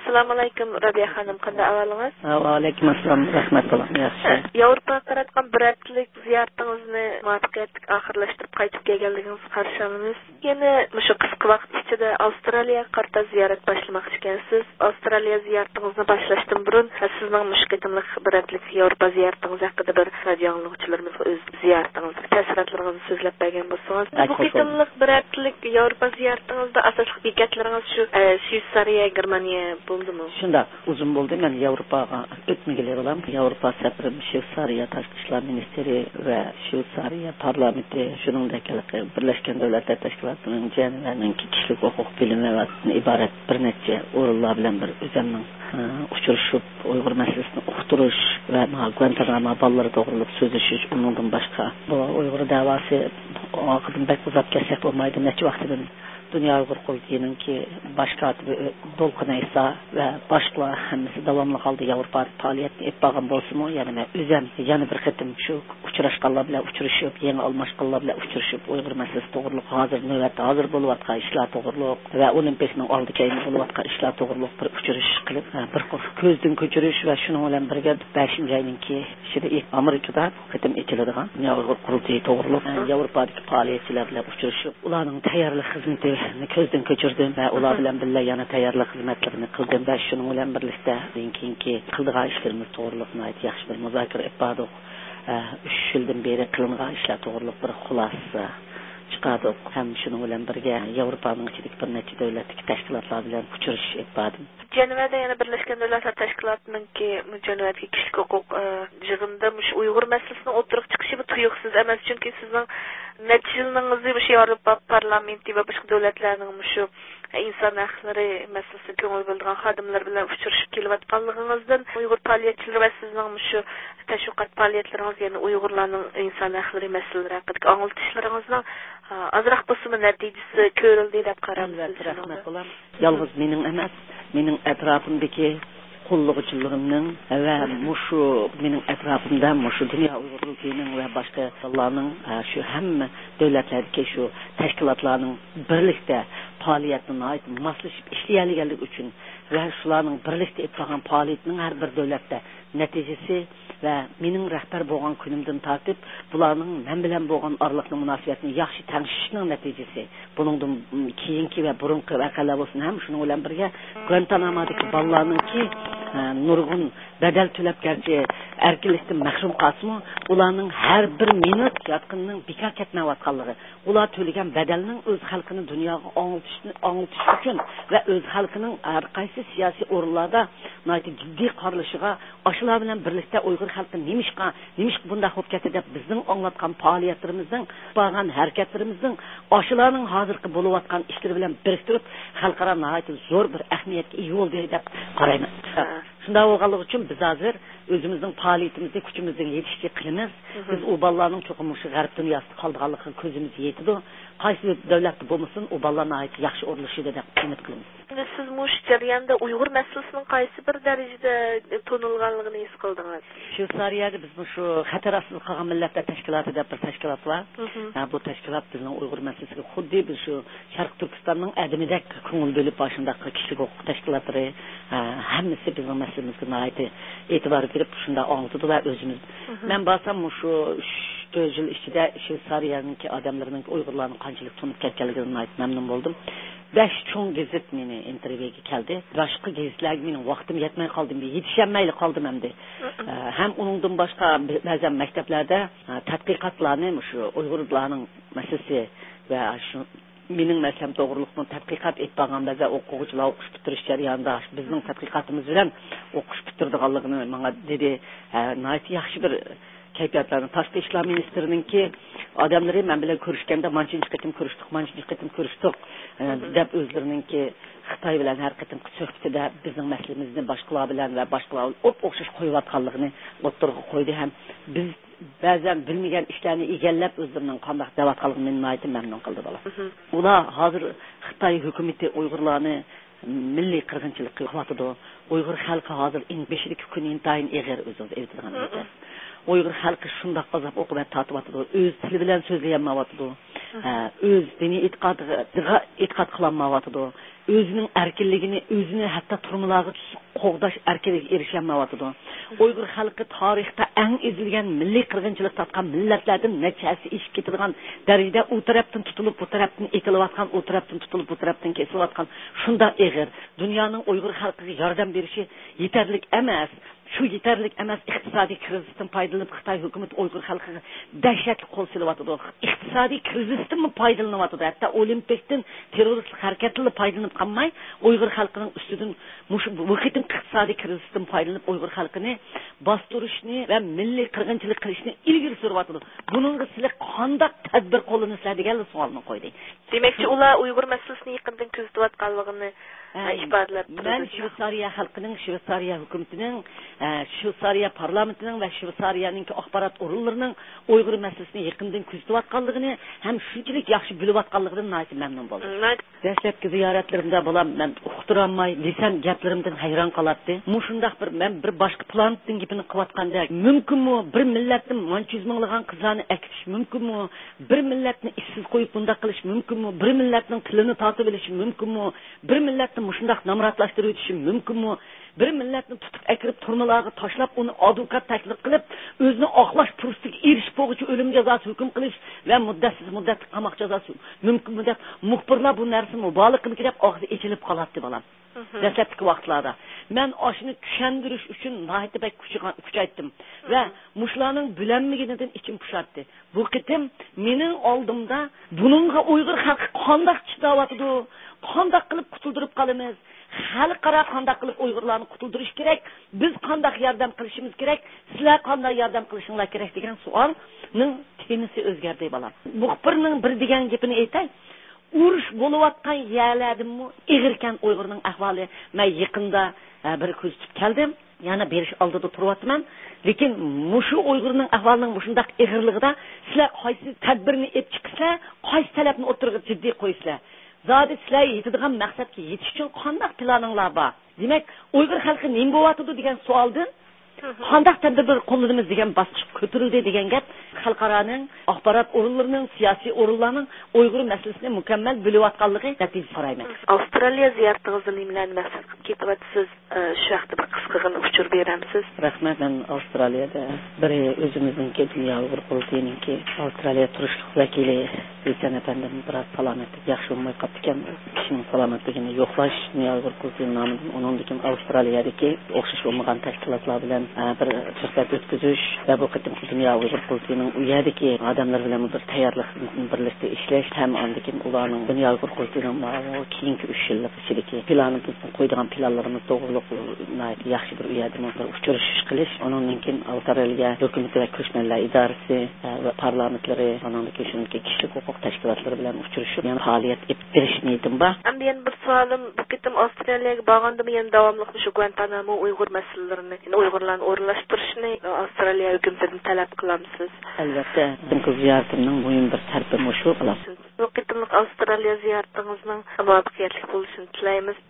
Assalamu alaykum Rabia xanım, qanday ahvalınız? Wa alaykum assalam, rahmatullah. Yaxshi. Yevropa qaratgan bir haftalık ziyoratingizni muvaffaqiyatli oxirlashtirib qaytib kelganligingizni qarshi olamiz. Yana shu qisqa vaqt ichida Avstraliyaga qarta ziyorat boshlamoqchi ekansiz. Avstraliya ziyoratingizni boshlashdan burun sizning mushqitimlik bir haftalık Yevropa ziyoratingiz haqida bir radio anglag'uchilarimizga o'z ziyoratingizni, ta'sirotlaringizni so'zlab bergan bo'lsangiz. Bu qitimlik bir haftalık Yevropa ziyoratingizda asosiy bekatlaringiz shu Shveysariya, Germaniya bo'ldimi? Shunda uzun bo'ldi. Men Yevropaga o'tmagili bo'lam. Yevropa safarim Shveysariya tashqi ishlar ministri va Shveysariya parlamenti shuningdek Birlashgan Davlatlar Tashkilotining jamiyatining kishilik huquq bilimidan iborat bir necha o'rinlar bilan bir o'zimning uchrashib Uyg'ur masalasini uqtirish va Guantanamo ballari to'g'rilib so'zlashish undan boshqa bu Uyg'ur da'vosi oqidan bak uzab kelsak bo'lmaydi. Necha vaqtdan Dünya Uyghur Qurultayı'nınki baş katibi Dolqun İsa ve başqa hammasi davamlı qaldı Avropa fəaliyyətini etbağın bolsunmu? Yəni özüm yana bir qitim şu uçraşqanlar bilan uçrashib, yeni almashqanlar bilan uçrashib, Uyghur masalasi to'g'riliq hozir navbatda hozir bo'lib atgan ishlar to'g'riliq va olimpiyatning oldi keyin bo'lib atgan ishlar to'g'riliq bir uchrashish qilib, bir ko'zdan ko'chirish va shuning bilan birga 5-oyninki ishida Amerikada qitim etiladigan Dünya Uyghur Qurultayı to'g'riliq Avropadagi faoliyatchilar bilan uchrashib, ularning tayyorlik xizmati ko'zdan ko'chirdim va ular bilan birga yana tayyorlik xizmatlarini qildim va shuning bilan birlikda keyingi qildigan ishlarimiz to'g'riliqni yaxshi bir muzokara etdik. 3 yildan beri qilingan ishlar to'g'riliq bir xulosa chiqardik. Ham shuning bilan birga Yevropaning ichidagi bir necha davlatdagi tashkilotlar bilan uchrashish etdim. Jenevada yana Birlashgan Davlatlar Tashkilotininki Jenevadagi kishilik huquq yig'inida Uyg'ur masalasini o'tirib chiqishi bu tuyuqsiz emas, chunki sizning necha yilingizda shu Yevropa parlamenti va boshqa davlatlarning shu inson huquqlari masalasida ko'ngil bildirgan xodimlar bilan uchrashib kelayotganligingizdan Uyg'ur faoliyatchilari va sizning shu tashviqot faoliyatlaringiz, ya'ni Uyg'urlarning inson huquqlari masalalari haqidagi anglitishlaringizning azroq bo'lsa natijasi ko'rildi deb qarayman. Rahmatullah. Yolg'iz mening emas, mening atrofimdagi qo'llag'uchilarimning va mushu mening atrofimda mushu Dünya Uyghur Qurultayı'ning va boshqa davlatlarning shu hamma davlatlardagi shu tashkilotlarning birlikda faoliyatini moslashib ishlayotganligi uchun va shularning birlikda etgan faoliyatining har bir davlatda natijasi va mening rahbar bo'lgan kunimdan tortib bularning men bilan bo'lgan orliqning munosabatini yaxshi tanishishning natijasi. Buningdan keyingi va burungi voqealar bo'lsin ham shuning bilan birga Guantanamodagi bolalarningki nurg'un badal to'lab garchi erkinlikdan mahrum qolsa, ularning har bir minut yotqinning bekor ketmayotganligi, ular to'lagan badalning o'z xalqini dunyoga anglitish uchun va o'z xalqining har qaysi siyosiy o'rinlarda jiddiy qarilishiga ashlar bilan birlikda Uyg'ur xalqi nimishqa bunday bo'lib ketdi deb bizning anglatgan faoliyatlarimizning, bo'lgan harakatlarimizning ashlarning hozirgi bo'layotgan ishlar bilan biriktirib xalqaro zo'r bir ahamiyatga ega bo'ldi deb qarayman. Shunday bo'lganligi uchun biz hozir o'zimizning faoliyatimizni kuchimizdan yetishga qilamiz. Biz u bolalarning cho'qim shu g'arb dunyosida qolganligiga ko'zimiz yetdi. Qaysi davlatda bo'lmasin, u bolalarning yaxshi o'rnashida deb umid qilamiz. Siz mush jarayonda Uyg'ur masalasining qaysi bir darajada tonilganligini his qildingiz? Shveysariyaga biz shu xatar ostida qolgan millatlar tashkiloti deb bir tashkilot bor. Bu tashkilot bizning Uyg'ur masalasiga xuddi biz shu Sharq Turkistonning adimidek ko'ngil bo'lib boshindagi kishilik huquq tashkilotlari hammasi bizning masalamizga e'tibor berib shunda anlatadi va o'zimiz men bo'lsam shu 4 yil ichida Shveysariyaning odamlarining Uyg'urlarning qanchalik tunib ketganligidan mamnun bo'ldim. 5 cho'ng gazet meni intervyuga keldi. Boshqa gazetlarga mening vaqtim yetmay qoldi. Yetishmayli qoldim endi. Ham uningdan boshqa ba'zan maktablarda tadqiqotlarni shu Uyg'urlarning masalasi va shu mening masalam to'g'riliqni tadqiqot etgan ba'zi o'quvchilar o'qish bitirish jarayonida bizning tadqiqotimiz bilan o'qish bitirdiganligini menga dedi. Nayt yaxshi bir kayfiyatlarni tashqi ishlar ministrininki odamlari men bilan ko'rishganda manchinchi qitim ko'rishdik deb o'zlarininki Xitoy bilan har qitim suhbatida bizning masalamizni boshqalar bilan va boshqalar o'xshash qo'yayotganligini o'ttirib qo'ydi. Ham biz ba'zan bilmagan ishlarni egallab o'zlarining qanday davatqanligini meni mamnun qildi bola. Ular hozir Xitoy hukumati Uyg'urlarni milliy qirg'inchilik qilyotdi. Uyg'ur xalqi hozir eng beshidagi kun intayin eg'ir o'zini aytadigan. Uyghur xalqi shundoq azab uqubat tortyapti. O'z tili bilan so'zlayolmayapti. O'z diniy e'tiqod qilolmayapti. O'zining erkinligini, o'zini hatto turmularga qo'g'dash erkinligiga erisholmayapti. Uyghur xalqi tarixda eng ezilgan milliy qirg'inchilik tatgan millatlardan nechasi ish ketadigan darajada u tarafdan tutilib bu tarafdan etilayotgan, u tarafdan tutilib bu tarafdan kesilayotgan shunda eg'ir. Dunyoning Uyghur xalqiga yordam berishi yetarli emas. Şu yeterlik emas iqtisodiy krizisdan foydalanib Xitoy hukumat Uyghur xalqiga dahshatli qo'l silyapti. Iqtisodiy krizisdan foydalanyapti. Hatto Olimpikdan terroristlik harakatlarga foydalanib qolmay, Uyghur xalqining ustidan bu qitim iqtisodiy krizisdan foydalanib Uyghur xalqini bostirishni va milliy qirg'inchilik qilishni ilgari suryapti. Buningga sizlar qanday tadbir qo'llanasizlar degan savolni qo'ydi. Demakchi, ular Uyghur masalasini yaqindan kuzatayotganligini ifodalab turdi. Men Shveysariya xalqining, Shveysariya hukumatining, Shveysariya parlamentining va Shveysariyaning axborot organlarining Uyghur masalasini yaqindan kuzatayotganligini ham shunchalik yaxshi bilayotganligidan mamnun bo'ldim. Dastlabki ziyoratlarimda bo'lam, men uqtiramay, desam gaplarimdan hayron qolardi. Mushundaq bir boshqa planetning gapini qilayotganda, mumkinmi bir millatning 100 minglagan qizlarni akitish mumkinmi? Bir millatni ishsiz qo'yib bundaq qilish mumkinmi? Bir millatning tilini tortib olish mumkinmi? Bir millatni mushundaq namratlashtirib o'tish mumkinmi? Bir millatni tutib akirib turmalarga tashlab uni advokat taklif qilib o'zini oqlash fursatiga erishib bo'g'ichi o'lim jazosi hukm qilish va muddatli qamoq jazosi mumkinmi deb muxbirlar bu narsani mubolag'a qilib deb og'zi echilib qoladi bolam. Dastlabki vaqtlarda men oshni tushundirish uchun nihoyatda bak kuchaytdim va mushlarning bilanmaganidan ichim pushatdi. Bu qitim mening oldimda buningga Uyg'ur xalqi qanday chidayotdi, qanday qilib qutuldirib qolamiz? Xalqaro qanday qilib Uyg'urlarni qutuldirish kerak? Biz qanday yordam qilishimiz kerak? Sizlar qanday yordam qilishinglar kerak degan savolning temisi o'zgardi bolam. Muxbirning bir degan gapini aytay. Urush bo'layotgan yerlardimi ig'irkan Uyg'urning ahvoli. Men yaqinda bir kuzatib keldim. Yana berish oldida turyapman. Lekin mushu Uyg'urning ahvolining mushundaq ig'irligida sizlar qaysi tadbirni olib chiqsa, qaysi talabni o'tirg'ib jiddiy qo'ysizlar. Zodi sizlar yetadigan maqsadga yetish uchun qanday planinglar bor? Demak, Uyg'ur xalqi nima bo'lyapti degan savoldan qanday tadbir qo'llanamiz degan bosqich ko'tarildi degan gap xalqaroning axborot o'rinlarining, siyosiy o'rinlarning Uyg'ur masalasini mukammal bilayotganligi natija so'rayman. Avstraliya ziyoratingizdan nimalarni maqsad qilib ketyapsiz? Shu haqda bir qisqagina uchur beramsiz? Rahmat, men Avstraliyada biri o'zimizning Dunyo Uyg'ur qurultayiningki Avstraliya turishlik vakili Bilsan efendim biraz salomatlik yaxshi bo'lmay qoldi ekan. Kishining salomatligini yo'qlash Dunyo Uyg'ur qurultayi nomidan uningdan Avstraliyadagi o'xshash bo'lmagan tashkilotlar bilan bir suhbat o'tkazish va bu qitim Dunyo Uyg'ur qurultayining u yerdagi odamlar bilan bir tayyorlik birlikda ishlash ham ondan ularning Dunyo Uyg'ur qurultayining keyingi 3 yillik ichidagi planimizni qo'ydigan planlarimiz to'g'riliq yaxshi bir u yerda bir uchrashish qilish, undan keyin Avstraliya hukumati va ko'chmanlar idorasi va parlamentlari ondan shuningdek kishilik huquq tashkilotlari bilan uchrashib, yana faoliyat olib berish niyatim bor. Endi yana bir savolim, bu qitim Avstraliyaga borganda yana davomli shu Guantanamo Uyg'ur masalalarini, Uyg'urlarni o'rinlashtirishni Avstraliya hukumatidan talab qilamsiz? Albatta, bu ziyoratimning muhim bir tarafi shu. Bu qitimlik Avstraliya ziyoratingizning muvaffaqiyatli bo'lishini tilaymiz.